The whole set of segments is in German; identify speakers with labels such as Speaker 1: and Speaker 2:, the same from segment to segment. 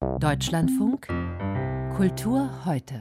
Speaker 1: Deutschlandfunk Kultur heute.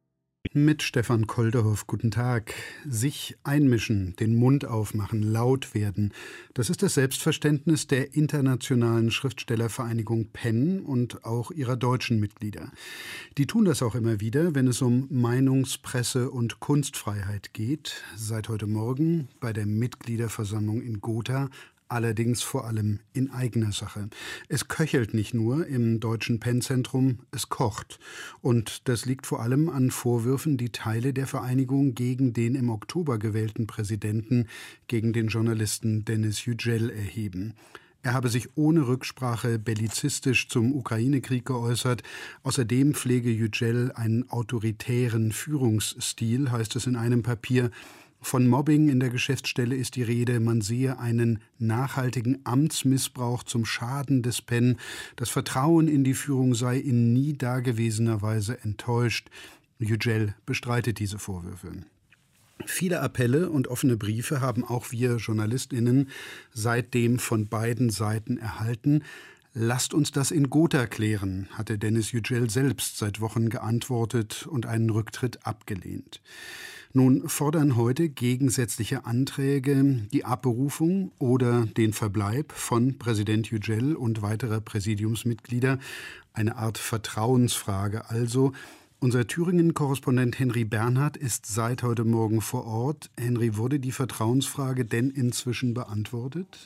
Speaker 2: Mit Stefan Kolderhoff, guten Tag. Sich einmischen, den Mund aufmachen, laut werden, das ist das Selbstverständnis der internationalen Schriftstellervereinigung PEN und auch ihrer deutschen Mitglieder. Die tun das auch immer wieder, wenn es um Meinungs-, Presse- und Kunstfreiheit geht. Seit heute Morgen bei der Mitgliederversammlung in Gotha, allerdings vor allem in eigener Sache. Es köchelt nicht nur im deutschen PEN-Zentrum, es kocht. Und das liegt vor allem an Vorwürfen, die Teile der Vereinigung gegen den im Oktober gewählten Präsidenten, gegen den Journalisten Denis Yücel erheben. Er habe sich ohne Rücksprache bellizistisch zum Ukraine-Krieg geäußert. Außerdem pflege Yücel einen autoritären Führungsstil, heißt es in einem Papier. Von Mobbing in der Geschäftsstelle ist die Rede. Man sehe einen nachhaltigen Amtsmissbrauch zum Schaden des PEN. Das Vertrauen in die Führung sei in nie dagewesener Weise enttäuscht. Yücel bestreitet diese Vorwürfe. Viele Appelle und offene Briefe haben auch wir JournalistInnen seitdem von beiden Seiten erhalten. Lasst uns das in Gotha klären, hatte Denis Yücel selbst seit Wochen geantwortet und einen Rücktritt abgelehnt. Nun fordern heute gegensätzliche Anträge die Abberufung oder den Verbleib von Präsident Yücel und weiterer Präsidiumsmitglieder. Eine Art Vertrauensfrage also. Unser Thüringen-Korrespondent Henry Bernhard ist seit heute Morgen vor Ort. Henry, wurde die Vertrauensfrage denn inzwischen beantwortet?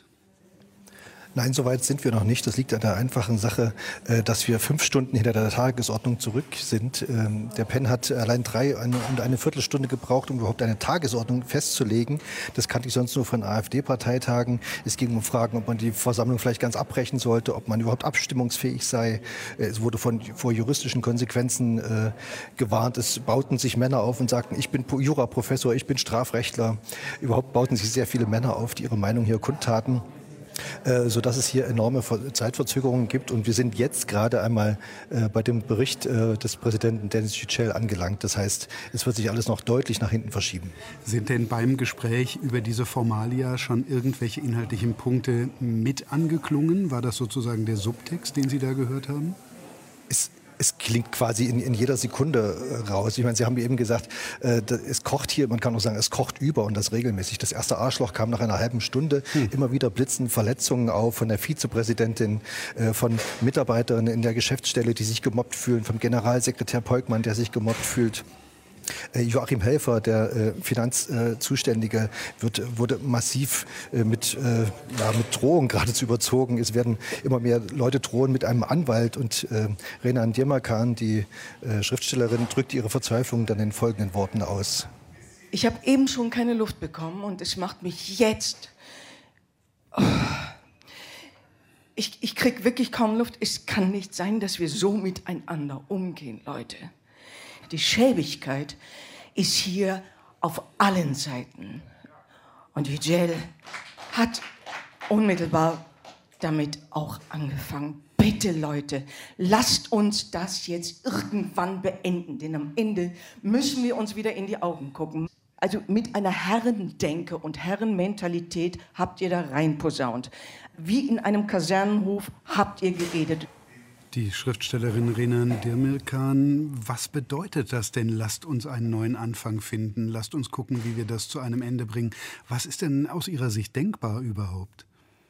Speaker 3: Nein, soweit sind wir noch nicht. Das liegt an der einfachen Sache, dass wir 5 Stunden hinter der Tagesordnung zurück sind. Der PEN hat allein eine Viertelstunde gebraucht, um überhaupt eine Tagesordnung festzulegen. Das kannte ich sonst nur von AfD-Parteitagen. Es ging um Fragen, ob man die Versammlung vielleicht ganz abbrechen sollte, ob man überhaupt abstimmungsfähig sei. Es wurde vor juristischen Konsequenzen gewarnt. Es bauten sich Männer auf und sagten, ich bin Juraprofessor, ich bin Strafrechtler. Überhaupt bauten sich sehr viele Männer auf, die ihre Meinung hier kundtaten, sodass es hier enorme Zeitverzögerungen gibt. Und wir sind jetzt gerade einmal bei dem Bericht des Präsidenten Denis Yücel angelangt. Das heißt, es wird sich alles noch deutlich nach hinten verschieben.
Speaker 2: Sind denn beim Gespräch über diese Formalia schon irgendwelche inhaltlichen Punkte mit angeklungen? War das sozusagen der Subtext, den Sie da gehört haben?
Speaker 3: Es klingt quasi in jeder Sekunde raus. Ich meine, Sie haben eben gesagt, es kocht hier, man kann auch sagen, es kocht über und das regelmäßig. Das erste Arschloch kam nach einer halben Stunde. Immer wieder blitzen Verletzungen auf von der Vizepräsidentin, von Mitarbeiterinnen in der Geschäftsstelle, die sich gemobbt fühlen, vom Generalsekretär Peukmann, der sich gemobbt fühlt. Joachim Helfer, der Finanzzuständige, wurde massiv mit Drohungen geradezu überzogen. Es werden immer mehr Leute drohen mit einem Anwalt. Und Renan Demirkan, die Schriftstellerin, drückt ihre Verzweiflung dann in folgenden Worten aus.
Speaker 4: Ich habe eben schon keine Luft bekommen und es macht mich jetzt... Ich kriege wirklich kaum Luft. Es kann nicht sein, dass wir so miteinander umgehen, Leute. Die Schäbigkeit ist hier auf allen Seiten. Und Yücel hat unmittelbar damit auch angefangen. Bitte, Leute, lasst uns das jetzt irgendwann beenden, denn am Ende müssen wir uns wieder in die Augen gucken. Also mit einer Herrendenke und Herrenmentalität habt ihr da reinposaunt. Wie in einem Kasernenhof habt ihr geredet.
Speaker 2: Die Schriftstellerin Renan Demirkan, was bedeutet das denn? Lasst uns einen neuen Anfang finden. Lasst uns gucken, wie wir das zu einem Ende bringen. Was ist denn aus Ihrer Sicht denkbar überhaupt?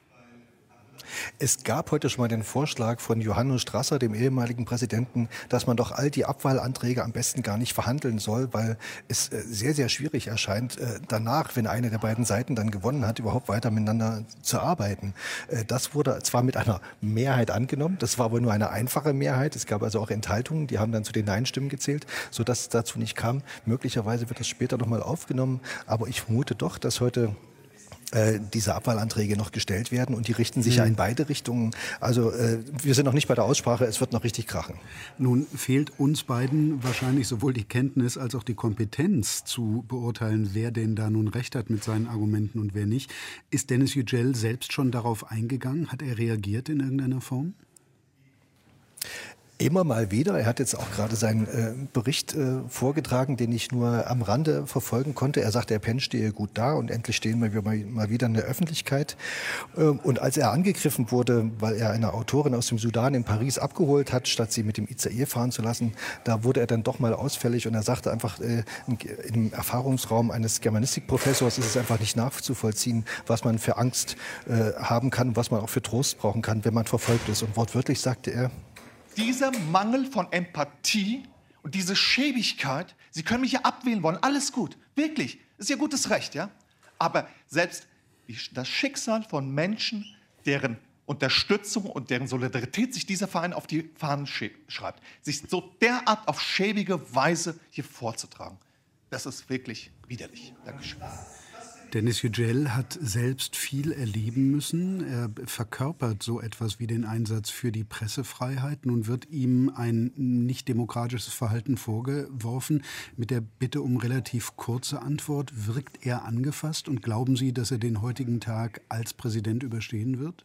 Speaker 3: Es gab heute schon mal den Vorschlag von Johannes Strasser, dem ehemaligen Präsidenten, dass man doch all die Abwahlanträge am besten gar nicht verhandeln soll, weil es sehr, sehr schwierig erscheint, danach, wenn eine der beiden Seiten dann gewonnen hat, überhaupt weiter miteinander zu arbeiten. Das wurde zwar mit einer Mehrheit angenommen, das war aber nur eine einfache Mehrheit. Es gab also auch Enthaltungen, die haben dann zu den Nein-Stimmen gezählt, sodass es dazu nicht kam. Möglicherweise wird das später nochmal aufgenommen, aber ich vermute doch, dass heute diese Abwahlanträge noch gestellt werden und die richten sich ja in beide Richtungen. Also wir sind noch nicht bei der Aussprache, es wird noch richtig krachen.
Speaker 2: Nun fehlt uns beiden wahrscheinlich sowohl die Kenntnis als auch die Kompetenz zu beurteilen, wer denn da nun recht hat mit seinen Argumenten und wer nicht. Ist Denis Yücel selbst schon darauf eingegangen? Hat er reagiert in irgendeiner Form?
Speaker 3: Immer mal wieder. Er hat jetzt auch gerade seinen Bericht vorgetragen, den ich nur am Rande verfolgen konnte. Er sagte, der Penn stehe gut da und endlich stehen wir mal wieder in der Öffentlichkeit. Und als er angegriffen wurde, weil er eine Autorin aus dem Sudan in Paris abgeholt hat, statt sie mit dem ICE fahren zu lassen, da wurde er dann doch mal ausfällig und er sagte einfach, im Erfahrungsraum eines Germanistikprofessors ist es einfach nicht nachzuvollziehen, was man für Angst haben kann, was man auch für Trost brauchen kann, wenn man verfolgt ist. Und wortwörtlich sagte er,
Speaker 5: dieser Mangel von Empathie und diese Schäbigkeit, Sie können mich ja abwählen wollen, alles gut, wirklich, ist Ihr gutes Recht, ja? Aber selbst das Schicksal von Menschen, deren Unterstützung und deren Solidarität sich dieser Verein auf die Fahnen schreibt, sich so derart auf schäbige Weise hier vorzutragen, das ist wirklich widerlich. Dankeschön.
Speaker 2: Dennis Yücel hat selbst viel erleben müssen. Er verkörpert so etwas wie den Einsatz für die Pressefreiheit. Nun wird ihm ein nicht demokratisches Verhalten vorgeworfen. Mit der Bitte um relativ kurze Antwort. Wirkt er angefasst? Und glauben Sie, dass er den heutigen Tag als Präsident überstehen wird?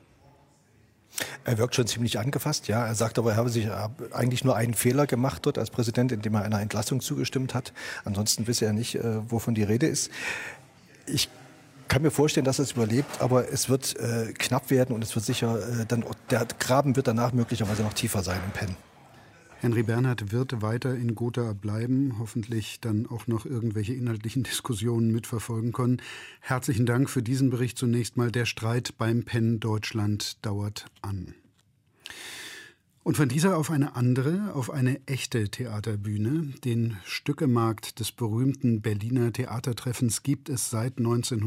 Speaker 3: Er wirkt schon ziemlich angefasst, ja. Er sagt aber, er habe sich eigentlich nur einen Fehler gemacht dort als Präsident, indem er einer Entlassung zugestimmt hat. Ansonsten wisse er nicht, wovon die Rede ist. Ich kann mir vorstellen, dass er es überlebt, aber es wird knapp werden und es wird sicher, der Graben wird danach möglicherweise noch tiefer sein im Penn.
Speaker 2: Henry Bernhard wird weiter in Gotha bleiben, hoffentlich dann auch noch irgendwelche inhaltlichen Diskussionen mitverfolgen können. Herzlichen Dank für diesen Bericht zunächst mal. Der Streit beim Penn Deutschland dauert an. Und von dieser auf eine andere, auf eine echte Theaterbühne. Den Stückemarkt des berühmten Berliner Theatertreffens gibt es seit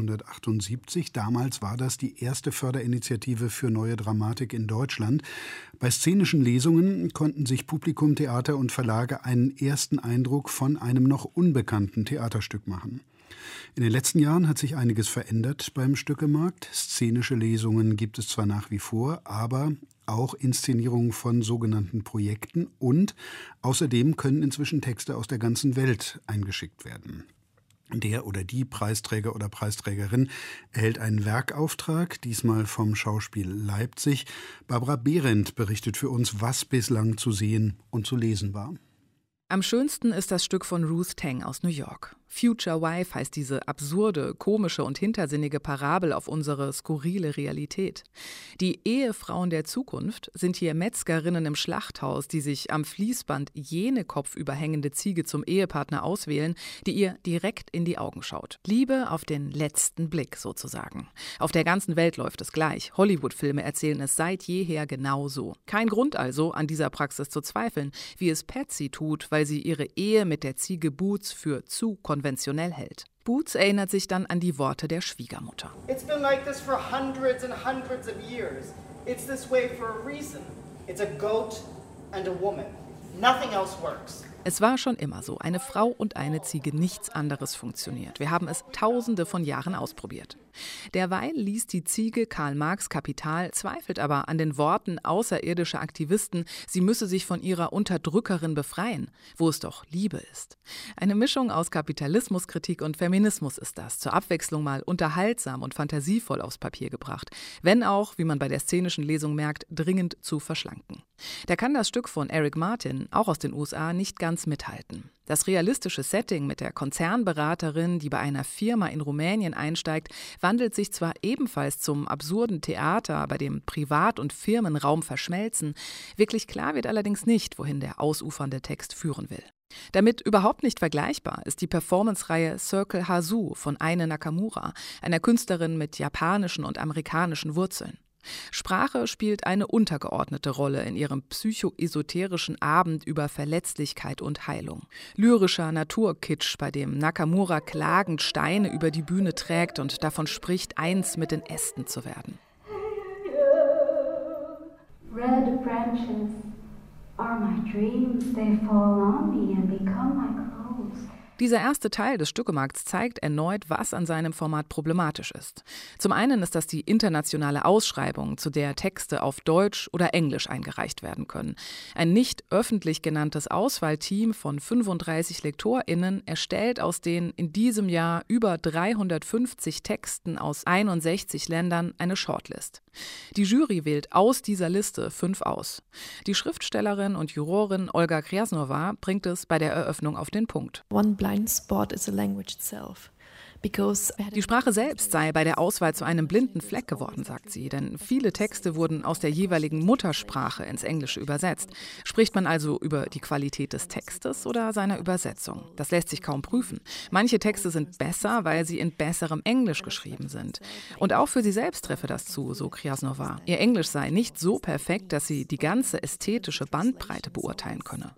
Speaker 2: 1978. Damals war das die erste Förderinitiative für neue Dramatik in Deutschland. Bei szenischen Lesungen konnten sich Publikum, Theater und Verlage einen ersten Eindruck von einem noch unbekannten Theaterstück machen. In den letzten Jahren hat sich einiges verändert beim Stückemarkt. Szenische Lesungen gibt es zwar nach wie vor, aber auch Inszenierungen von sogenannten Projekten und außerdem können inzwischen Texte aus der ganzen Welt eingeschickt werden. Der oder die Preisträger oder Preisträgerin erhält einen Werkauftrag, diesmal vom Schauspiel Leipzig. Barbara Behrendt berichtet für uns, was bislang zu sehen und zu lesen war.
Speaker 6: Am schönsten ist das Stück von Ruth Teng aus New York. Future Wife heißt diese absurde, komische und hintersinnige Parabel auf unsere skurrile Realität. Die Ehefrauen der Zukunft sind hier Metzgerinnen im Schlachthaus, die sich am Fließband jene kopfüberhängende Ziege zum Ehepartner auswählen, die ihr direkt in die Augen schaut. Liebe auf den letzten Blick sozusagen. Auf der ganzen Welt läuft es gleich. Hollywood-Filme erzählen es seit jeher genau so. Kein Grund also, an dieser Praxis zu zweifeln, wie es Patsy tut, weil sie ihre Ehe mit der Ziege Boots für zu konventionell hält. Boots erinnert sich dann an die Worte der Schwiegermutter.
Speaker 7: It's been like this for hundreds and hundreds of years. It's this way for a reason. It's a goat and a woman. Nothing else works.
Speaker 6: Es war schon immer so. Eine Frau und eine Ziege, nichts anderes funktioniert. Wir haben es Tausende von Jahren ausprobiert. Derweil liest die Ziege Karl Marx Kapital, zweifelt aber an den Worten außerirdischer Aktivisten, sie müsse sich von ihrer Unterdrückerin befreien, wo es doch Liebe ist. Eine Mischung aus Kapitalismuskritik und Feminismus ist das, zur Abwechslung mal unterhaltsam und fantasievoll aufs Papier gebracht, wenn auch, wie man bei der szenischen Lesung merkt, dringend zu verschlanken. Da kann das Stück von Eric Martin, auch aus den USA, nicht ganz mithalten. Das realistische Setting mit der Konzernberaterin, die bei einer Firma in Rumänien einsteigt, wandelt sich zwar ebenfalls zum absurden Theater, bei dem Privat- und Firmenraum verschmelzen. Wirklich klar wird allerdings nicht, wohin der ausufernde Text führen will. Damit überhaupt nicht vergleichbar ist die Performance-Reihe Circle Hasu von Aine Nakamura, einer Künstlerin mit japanischen und amerikanischen Wurzeln. Sprache spielt eine untergeordnete Rolle in ihrem psychoesoterischen Abend über Verletzlichkeit und Heilung. Lyrischer Naturkitsch, bei dem Nakamura klagend Steine über die Bühne trägt und davon spricht, eins mit den Ästen zu werden.
Speaker 8: Red branches are my dreams, they fall on me and become my clothes.
Speaker 6: Dieser erste Teil des Stückemarkts zeigt erneut, was an seinem Format problematisch ist. Zum einen ist das die internationale Ausschreibung, zu der Texte auf Deutsch oder Englisch eingereicht werden können. Ein nicht öffentlich genanntes Auswahlteam von 35 LektorInnen erstellt aus den in diesem Jahr über 350 Texten aus 61 Ländern eine Shortlist. Die Jury wählt aus dieser Liste 5 aus. Die Schriftstellerin und Jurorin Olga Krjasnova bringt es bei der Eröffnung auf den Punkt.
Speaker 8: One blind spot is the language itself.
Speaker 6: Die Sprache selbst sei bei der Auswahl zu einem blinden Fleck geworden, sagt sie, denn viele Texte wurden aus der jeweiligen Muttersprache ins Englische übersetzt. Spricht man also über die Qualität des Textes oder seiner Übersetzung? Das lässt sich kaum prüfen. Manche Texte sind besser, weil sie in besserem Englisch geschrieben sind. Und auch für sie selbst treffe das zu, so Krjasnova. Ihr Englisch sei nicht so perfekt, dass sie die ganze ästhetische Bandbreite beurteilen könne.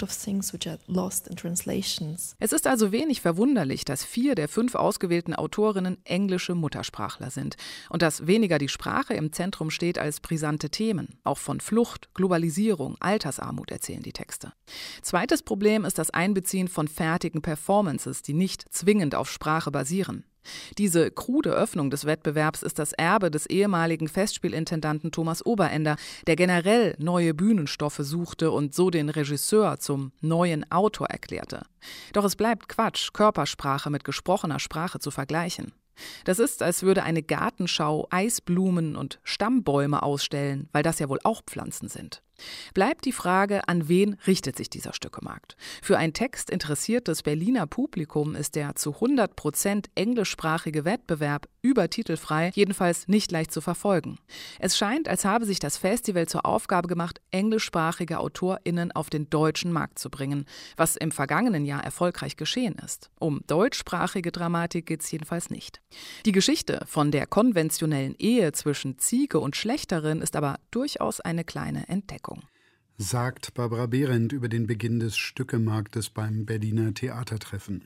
Speaker 6: Es ist also wenig verwunderlich, dass 4 der 5 ausgewählten Autorinnen englische Muttersprachler sind und dass weniger die Sprache im Zentrum steht als brisante Themen. Auch von Flucht, Globalisierung, Altersarmut erzählen die Texte. Zweites Problem ist das Einbeziehen von fertigen Performances, die nicht zwingend auf Sprache basieren. Diese krude Öffnung des Wettbewerbs ist das Erbe des ehemaligen Festspielintendanten Thomas Oberender, der generell neue Bühnenstoffe suchte und so den Regisseur zum neuen Autor erklärte. Doch es bleibt Quatsch, Körpersprache mit gesprochener Sprache zu vergleichen. Das ist, als würde eine Gartenschau Eisblumen und Stammbäume ausstellen, weil das ja wohl auch Pflanzen sind. Bleibt die Frage, an wen richtet sich dieser Stückemarkt? Für ein textinteressiertes Berliner Publikum ist der zu 100% englischsprachige Wettbewerb übertitelfrei jedenfalls nicht leicht zu verfolgen. Es scheint, als habe sich das Festival zur Aufgabe gemacht, englischsprachige AutorInnen auf den deutschen Markt zu bringen, was im vergangenen Jahr erfolgreich geschehen ist. Um deutschsprachige Dramatik geht es jedenfalls nicht. Die Geschichte von der konventionellen Ehe zwischen Ziege und Schlechterin ist aber durchaus eine kleine Entdeckung.
Speaker 2: Sagt Barbara Behrendt über den Beginn des Stückemarktes beim Berliner Theatertreffen.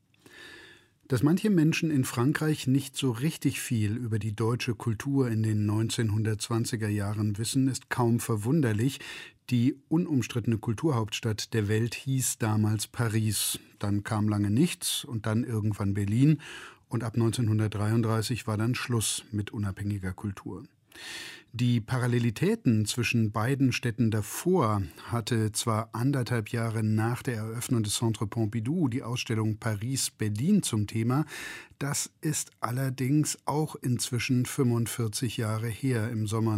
Speaker 2: Dass manche Menschen in Frankreich nicht so richtig viel über die deutsche Kultur in den 1920er Jahren wissen, ist kaum verwunderlich. Die unumstrittene Kulturhauptstadt der Welt hieß damals Paris. Dann kam lange nichts und dann irgendwann Berlin. Und ab 1933 war dann Schluss mit unabhängiger Kultur. Die Parallelitäten zwischen beiden Städten davor hatte zwar 1,5 Jahre nach der Eröffnung des Centre Pompidou die Ausstellung Paris-Berlin zum Thema. Das ist allerdings auch inzwischen 45 Jahre her. Im Sommer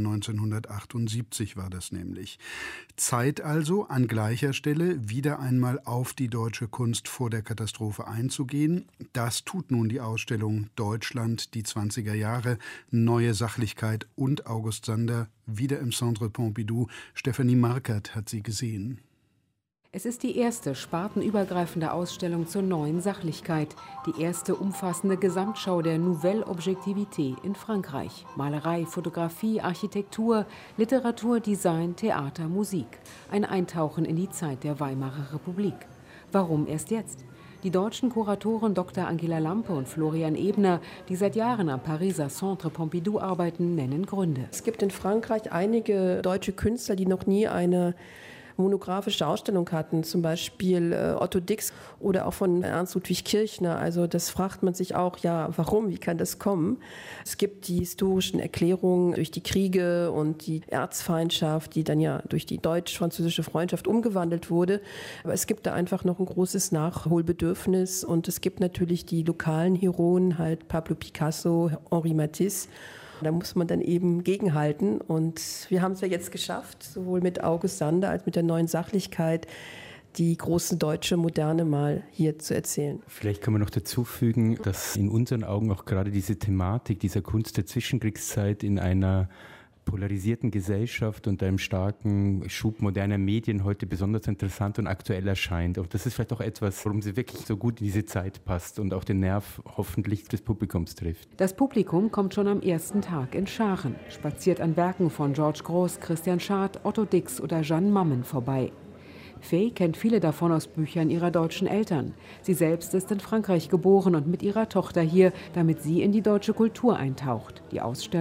Speaker 2: 1978 war das nämlich. Zeit also, an gleicher Stelle wieder einmal auf die deutsche Kunst vor der Katastrophe einzugehen. Das tut nun die Ausstellung Deutschland, die 20er Jahre, neue Sachlichkeit und August Sander, wieder im Centre Pompidou. Stefanie Markert hat sie gesehen.
Speaker 9: Es ist die erste spartenübergreifende Ausstellung zur neuen Sachlichkeit, die erste umfassende Gesamtschau der Nouvelle Objectivité in Frankreich. Malerei, Fotografie, Architektur, Literatur, Design, Theater, Musik. Ein Eintauchen in die Zeit der Weimarer Republik. Warum erst jetzt? Die deutschen Kuratoren Dr. Angela Lampe und Florian Ebner, die seit Jahren am Pariser Centre Pompidou arbeiten, nennen Gründe.
Speaker 10: Es gibt in Frankreich einige deutsche Künstler, die noch nie eine monographische Ausstellung hatten, zum Beispiel Otto Dix oder auch von Ernst Ludwig Kirchner. Also das fragt man sich auch, ja, warum, wie kann das kommen? Es gibt die historischen Erklärungen durch die Kriege und die Erzfeindschaft, die dann ja durch die deutsch-französische Freundschaft umgewandelt wurde. Aber es gibt da einfach noch ein großes Nachholbedürfnis und es gibt natürlich die lokalen Heroen, halt Pablo Picasso, Henri Matisse. Da muss man dann eben gegenhalten und wir haben es ja jetzt geschafft, sowohl mit August Sander als mit der neuen Sachlichkeit, die große deutsche Moderne mal hier zu erzählen.
Speaker 11: Vielleicht kann man noch dazu fügen, dass in unseren Augen auch gerade diese Thematik dieser Kunst der Zwischenkriegszeit in einer polarisierten Gesellschaft und einem starken Schub moderner Medien heute besonders interessant und aktuell erscheint. Und das ist vielleicht auch etwas, warum sie wirklich so gut in diese Zeit passt und auch den Nerv hoffentlich des Publikums trifft.
Speaker 9: Das Publikum kommt schon am ersten Tag in Scharen, spaziert an Werken von George Grosz, Christian Schad, Otto Dix oder Jeanne Mammen vorbei. Fay kennt viele davon aus Büchern ihrer deutschen Eltern. Sie selbst ist in Frankreich geboren und mit ihrer Tochter hier, damit sie in die deutsche Kultur eintaucht. Die Ausstellung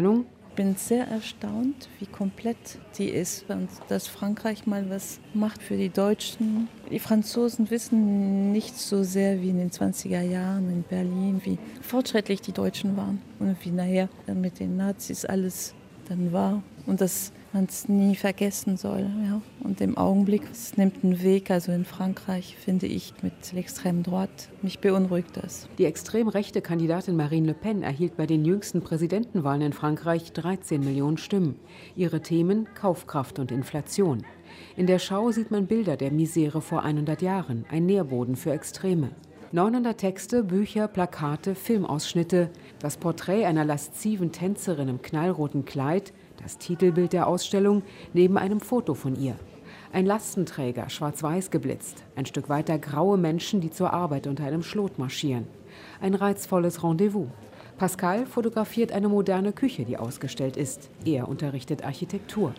Speaker 12: Ich bin sehr erstaunt, wie komplett die ist und dass Frankreich mal was macht für die Deutschen. Die Franzosen wissen nicht so sehr wie in den 20er Jahren in Berlin, wie fortschrittlich die Deutschen waren und wie nachher mit den Nazis alles dann war und dass man es nie vergessen soll. Ja. Und im Augenblick, es nimmt einen Weg, also in Frankreich, finde ich, mit l'extrême droite, mich beunruhigt das.
Speaker 9: Die extrem rechte Kandidatin Marine Le Pen erhielt bei den jüngsten Präsidentenwahlen in Frankreich 13 Millionen Stimmen. Ihre Themen Kaufkraft und Inflation. In der Schau sieht man Bilder der Misere vor 100 Jahren, ein Nährboden für Extreme. 900 Texte, Bücher, Plakate, Filmausschnitte, das Porträt einer lasziven Tänzerin im knallroten Kleid, das Titelbild der Ausstellung, neben einem Foto von ihr. Ein Lastenträger, schwarz-weiß geblitzt. Ein Stück weiter graue Menschen, die zur Arbeit unter einem Schlot marschieren. Ein reizvolles Rendezvous. Pascal fotografiert eine moderne Küche, die ausgestellt ist. Er unterrichtet Architektur.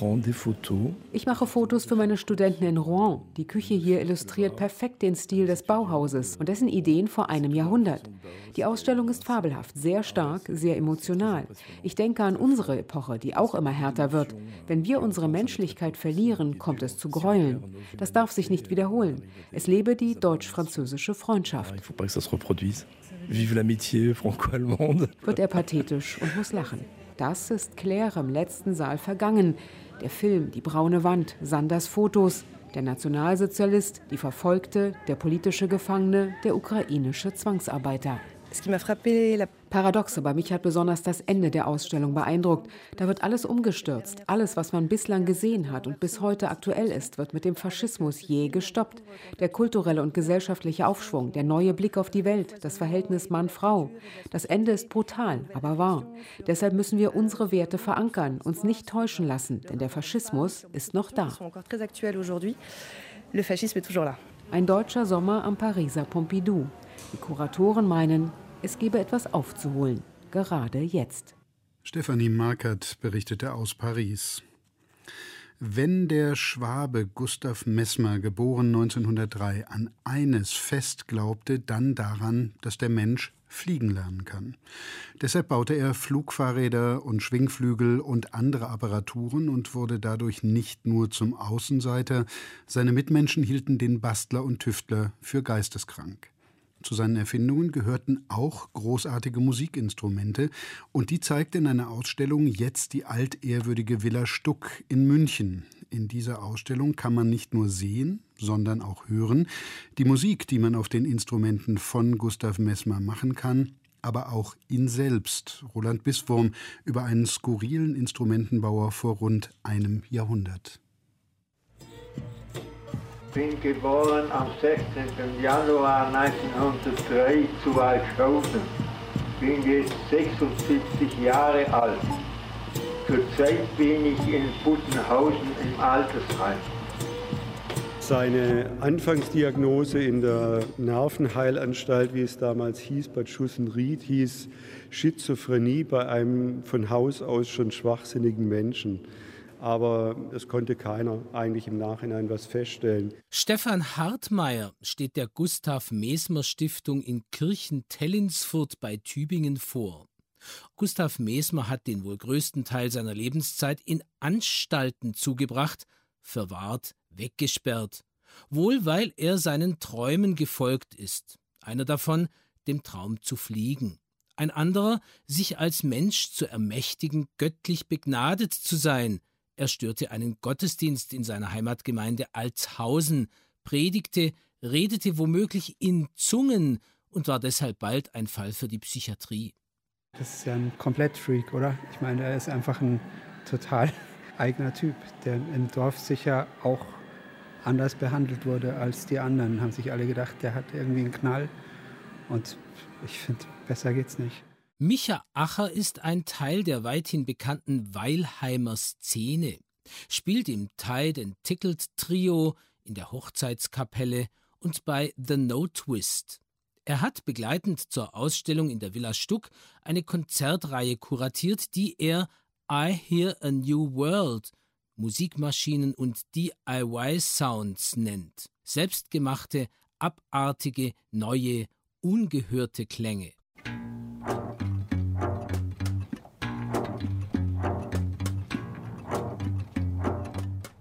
Speaker 9: Ich mache Fotos für meine Studenten in Rouen. Die Küche hier illustriert perfekt den Stil des Bauhauses und dessen Ideen vor einem Jahrhundert. Die Ausstellung ist fabelhaft, sehr stark, sehr emotional. Ich denke an unsere Epoche, die auch immer härter wird. Wenn wir unsere Menschlichkeit verlieren, kommt es zu Gräueln. Das darf sich nicht wiederholen. Es lebe die deutsch-französische Freundschaft.
Speaker 13: Vive l'amitié franco-allemande.
Speaker 9: Wird er pathetisch und muss lachen. Das ist Claire im letzten Saal vergangen. Der Film, die braune Wand, Sanders Fotos, der Nationalsozialist, die Verfolgte, der politische Gefangene, der ukrainische Zwangsarbeiter. Paradox, aber mich hat besonders das Ende der Ausstellung beeindruckt. Da wird alles umgestürzt. Alles, was man bislang gesehen hat und bis heute aktuell ist, wird mit dem Faschismus je gestoppt. Der kulturelle und gesellschaftliche Aufschwung, der neue Blick auf die Welt, das Verhältnis Mann-Frau. Das Ende ist brutal, aber wahr. Deshalb müssen wir unsere Werte verankern, uns nicht täuschen lassen, denn der Faschismus ist noch da. Ein deutscher Sommer am Pariser Pompidou. Die Kuratoren meinen, es gebe etwas aufzuholen, gerade jetzt.
Speaker 2: Stefanie Markert berichtete aus Paris. Wenn der Schwabe Gustav Messmer, geboren 1903, an eines fest glaubte, dann daran, dass der Mensch fliegen lernen kann. Deshalb baute er Flugfahrräder und Schwingflügel und andere Apparaturen und wurde dadurch nicht nur zum Außenseiter, seine Mitmenschen hielten den Bastler und Tüftler für geisteskrank. Zu seinen Erfindungen gehörten auch großartige Musikinstrumente und die zeigt in einer Ausstellung jetzt die altehrwürdige Villa Stuck in München. In dieser Ausstellung kann man nicht nur sehen, sondern auch hören. Die Musik, die man auf den Instrumenten von Gustav Messmer machen kann, aber auch ihn selbst, Roland Biswurm, über einen skurrilen Instrumentenbauer vor rund einem Jahrhundert.
Speaker 14: Bin geboren am 16. Januar 1903 zu Waldshausen. Bin jetzt 76 Jahre alt. Zurzeit bin ich in Buttenhausen im Altersheim.
Speaker 15: Seine Anfangsdiagnose in der Nervenheilanstalt, wie es damals hieß, Bad Schussen-Ried, hieß Schizophrenie bei einem von Haus aus schon schwachsinnigen Menschen. Aber es konnte keiner eigentlich im Nachhinein was feststellen.
Speaker 16: Stefan Hartmeier steht der Gustav-Mesmer-Stiftung in Kirchen-Tellinsfurt bei Tübingen vor. Gustav Mesmer hat den wohl größten Teil seiner Lebenszeit in Anstalten zugebracht, verwahrt, weggesperrt. Wohl weil er seinen Träumen gefolgt ist. Einer davon, dem Traum zu fliegen. Ein anderer, sich als Mensch zu ermächtigen, göttlich begnadet zu sein. Er störte einen Gottesdienst in seiner Heimatgemeinde Altshausen, predigte, redete womöglich in Zungen und war deshalb bald ein Fall für die Psychiatrie.
Speaker 17: Das ist ja ein Komplettfreak, oder? Ich meine, er ist einfach ein total eigener Typ, der im Dorf sicher auch anders behandelt wurde als die anderen. Haben sich alle gedacht, der hat irgendwie einen Knall. Und ich finde, besser geht's nicht.
Speaker 16: Micha Acher ist ein Teil der weithin bekannten Weilheimer Szene, spielt im Tide and Tickled Trio, in der Hochzeitskapelle und bei The No Twist. Er hat begleitend zur Ausstellung in der Villa Stuck eine Konzertreihe kuratiert, die er I Hear a New World, Musikmaschinen und DIY-Sounds nennt. Selbstgemachte, abartige, neue, ungehörte Klänge.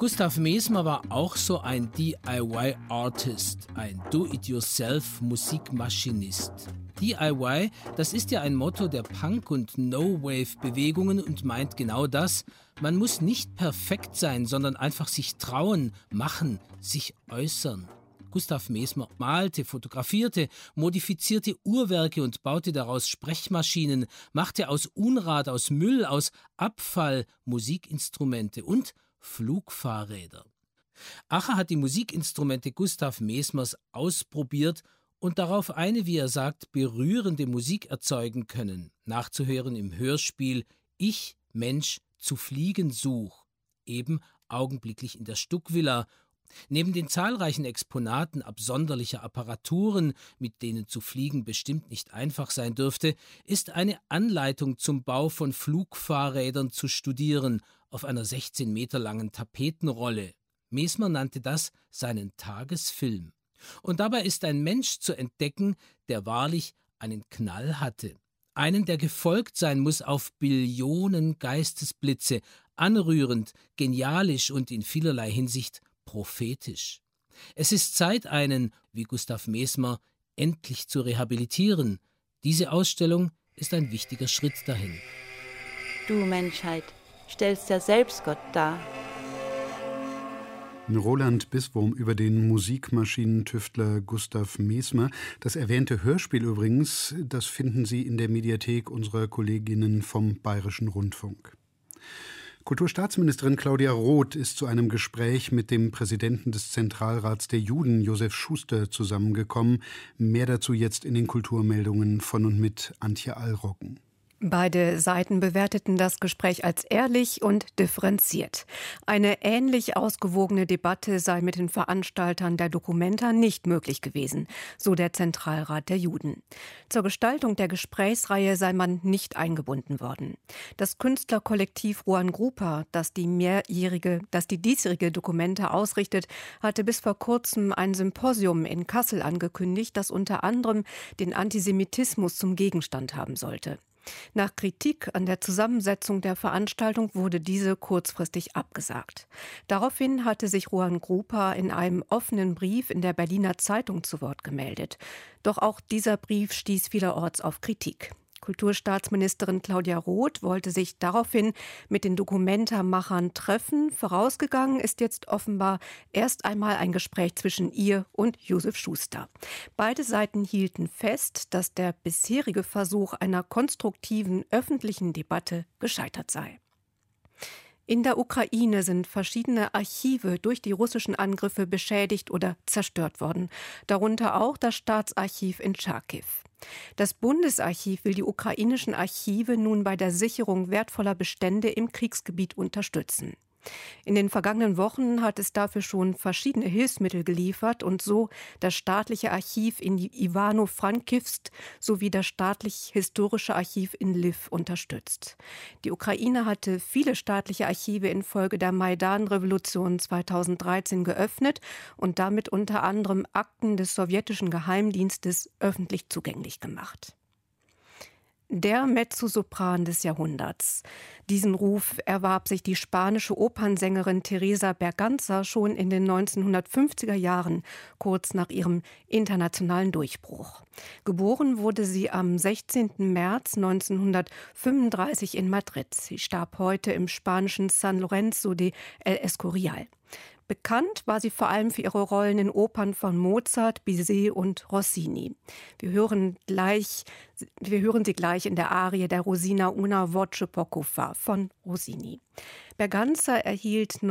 Speaker 16: Gustav Mesmer war auch so ein DIY-Artist, ein Do-it-yourself-Musikmaschinist. DIY, das ist ja ein Motto der Punk- und No-Wave-Bewegungen und meint genau das. Man muss nicht perfekt sein, sondern einfach sich trauen, machen, sich äußern. Gustav Mesmer malte, fotografierte, modifizierte Uhrwerke und baute daraus Sprechmaschinen, machte aus Unrat, aus Müll, aus Abfall Musikinstrumente und Flugfahrräder. Acher hat die Musikinstrumente Gustav Mesmers ausprobiert und darauf eine, wie er sagt, berührende Musik erzeugen können, nachzuhören im Hörspiel Ich, Mensch, zu fliegen such, eben augenblicklich in der Stuckvilla. Neben den zahlreichen Exponaten absonderlicher Apparaturen, mit denen zu fliegen bestimmt nicht einfach sein dürfte, ist eine Anleitung zum Bau von Flugfahrrädern zu studieren, auf einer 16 Meter langen Tapetenrolle. Mesmer nannte das seinen Tagesfilm. Und dabei ist ein Mensch zu entdecken, der wahrlich einen Knall hatte. Einen, der gefolgt sein muss auf Billionen Geistesblitze, anrührend, genialisch und in vielerlei Hinsicht prophetisch. Es ist Zeit, einen, wie Gustav Mesmer, endlich zu rehabilitieren. Diese Ausstellung ist ein wichtiger Schritt dahin.
Speaker 12: Du Menschheit stellst ja selbst Gott dar.
Speaker 2: Roland Biswurm über den Musikmaschinentüftler Gustav Mesmer. Das erwähnte Hörspiel übrigens, das finden Sie in der Mediathek unserer Kolleginnen vom Bayerischen Rundfunk. Kulturstaatsministerin Claudia Roth ist zu einem Gespräch mit dem Präsidenten des Zentralrats der Juden, Josef Schuster, zusammengekommen. Mehr dazu jetzt in den Kulturmeldungen von und mit Antje Allroggen.
Speaker 18: Beide Seiten bewerteten das Gespräch als ehrlich und differenziert. Eine ähnlich ausgewogene Debatte sei mit den Veranstaltern der Documenta nicht möglich gewesen, so der Zentralrat der Juden. Zur Gestaltung der Gesprächsreihe sei man nicht eingebunden worden. Das Künstlerkollektiv Ruan Grupa, das die diesjährige Documenta ausrichtet, hatte bis vor kurzem ein Symposium in Kassel angekündigt, das unter anderem den Antisemitismus zum Gegenstand haben sollte. Nach Kritik an der Zusammensetzung der Veranstaltung wurde diese kurzfristig abgesagt. Daraufhin hatte sich Ruan Grupa in einem offenen Brief in der Berliner Zeitung zu Wort gemeldet. Doch auch dieser Brief stieß vielerorts auf Kritik. Kulturstaatsministerin Claudia Roth wollte sich daraufhin mit den Documenta-Machern treffen. Vorausgegangen ist jetzt offenbar erst einmal ein Gespräch zwischen ihr und Josef Schuster. Beide Seiten hielten fest, dass der bisherige Versuch einer konstruktiven öffentlichen Debatte gescheitert sei. In der Ukraine sind verschiedene Archive durch die russischen Angriffe beschädigt oder zerstört worden, darunter auch das Staatsarchiv in Charkiw. Das Bundesarchiv will die ukrainischen Archive nun bei der Sicherung wertvoller Bestände im Kriegsgebiet unterstützen. In den vergangenen Wochen hat es dafür schon verschiedene Hilfsmittel geliefert und so das staatliche Archiv in Ivano-Frankivsk sowie das staatlich-historische Archiv in Lviv unterstützt. Die Ukraine hatte viele staatliche Archive infolge der Maidan-Revolution 2013 geöffnet und damit unter anderem Akten des sowjetischen Geheimdienstes öffentlich zugänglich gemacht. Der Mezzosopran des Jahrhunderts. Diesen Ruf erwarb sich die spanische Opernsängerin Teresa Berganza schon in den 1950er Jahren, kurz nach ihrem internationalen Durchbruch. Geboren wurde sie am 16. März 1935 in Madrid. Sie starb heute im spanischen San Lorenzo de El Escorial. Bekannt war sie vor allem für ihre Rollen in Opern von Mozart, Bizet und Rossini. Wir hören sie gleich in der Arie der Rosina una voce poco fa von Rossini. Berganza erhielt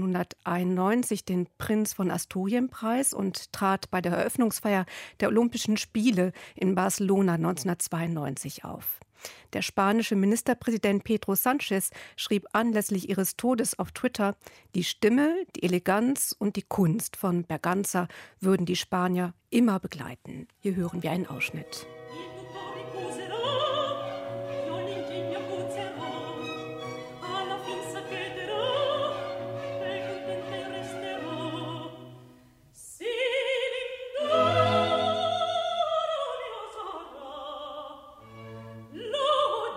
Speaker 18: 1991 den Prinz von Asturien-Preis und trat bei der Eröffnungsfeier der Olympischen Spiele in Barcelona 1992 auf. Der spanische Ministerpräsident Pedro Sánchez schrieb anlässlich ihres Todes auf Twitter, die Stimme, die Eleganz und die Kunst von Berganza würden die Spanier immer begleiten. Hier hören wir einen Ausschnitt.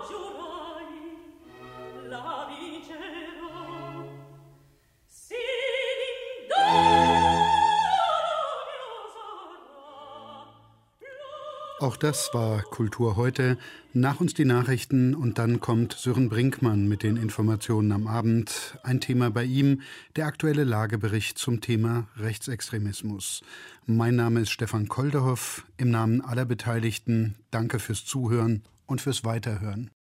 Speaker 19: See
Speaker 2: Auch das war Kultur heute. Nach uns die Nachrichten und dann kommt Sören Brinkmann mit den Informationen am Abend. Ein Thema bei ihm, der aktuelle Lagebericht zum Thema Rechtsextremismus. Mein Name ist Stefan Koldehoff. Im Namen aller Beteiligten danke fürs Zuhören und fürs Weiterhören.